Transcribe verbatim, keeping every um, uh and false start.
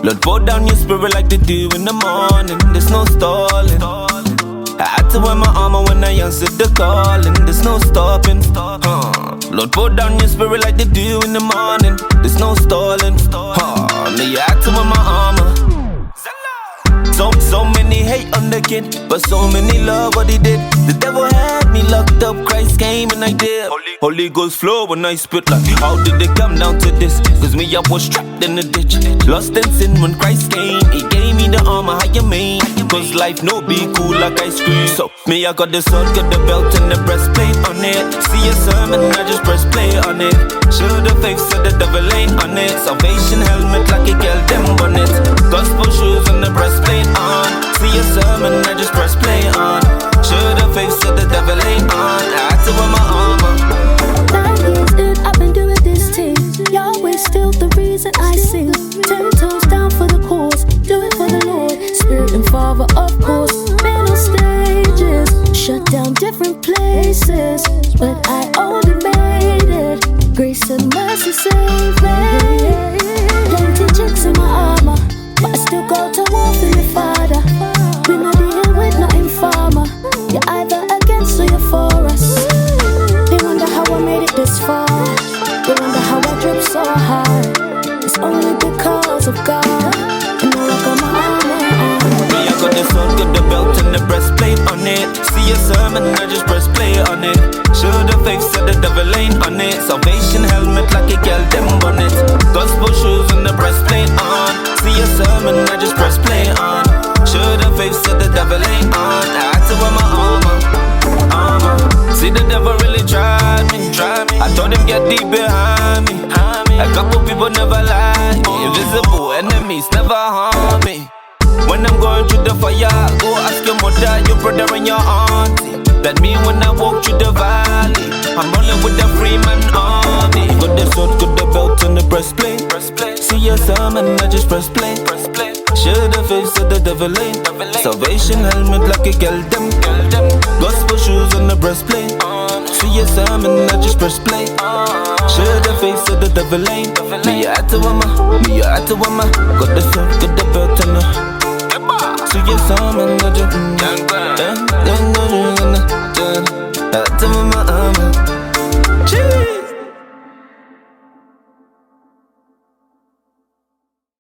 Lord, pour down your spirit like the dew in the morning. There's no stalling. I had to wear my armor when I answered the calling. There's no stopping. Huh. Lord, pour down your spirit like the dew in the morning. There's no stalling. Huh. Me, I had to wear my armor. So, so many hate on the kid, but so many love what he did. The devil had me locked up, Christ came and I did. Holy, Holy Ghost flow when I spit like, how did it come down to this? Cause me, I was trapped in the ditch, lost in sin when Christ came. He gave me the armor, how you mean? Cause life no be cool like ice cream. So, me, I got the sword, got the belt and the breastplate on it. See a sermon, I just press play on it. Show the faith, so the devil ain't on it. Salvation helmet like a girl, them bonnet. Gospel shoes and the breastplate on. See a sermon, I just press play on. Show the face so the devil ain't on. I had to wear my armor. Nine years in, I've been doing this thing. Yahweh's still the reason I sing. Ten toes down for the cause, do it for the Lord. Spirit and Father, of course. Been on stages, shut down different places, but I only made it. Grace and mercy saved me. Plenty chicks in my armor, but I still go to war for your Father. We not deal with nothing farmer. You're either against or you're for us. They wonder how I made it this far. They wonder how I drip so hard. It's only because of God. And now I got my armor on. Me, I got the sword, got the belt and the breastplate on it. See a sermon, I just press play on it. Show the faith, so the devil ain't on it. Salvation helmet like a girl, them bonnet. Gospel shoes and the breastplate on. See a sermon, I just press play on. Show the faith, so the devil ain't on. I had to wear my armor, armor. See the devil really tried me, tried me. I told him get deep behind me. A couple people never lie. Invisible enemies never harm me. When I'm going through the fire, go ask your mother, your brother and your auntie. That me when I walk through the valley, I'm rolling with the Freeman army. Got the sword, got the belt and the breastplate. See a sermon, I just press play. Show the face of the devil ain't. Salvation helmet like a girl, them. Gospel shoes and the breastplate. See a sermon, I just press play. Show the face of the devil ain't. Me, I had to wear my, me, I had to wear my. Got the sword, got the belt and the. See a sermon, I just.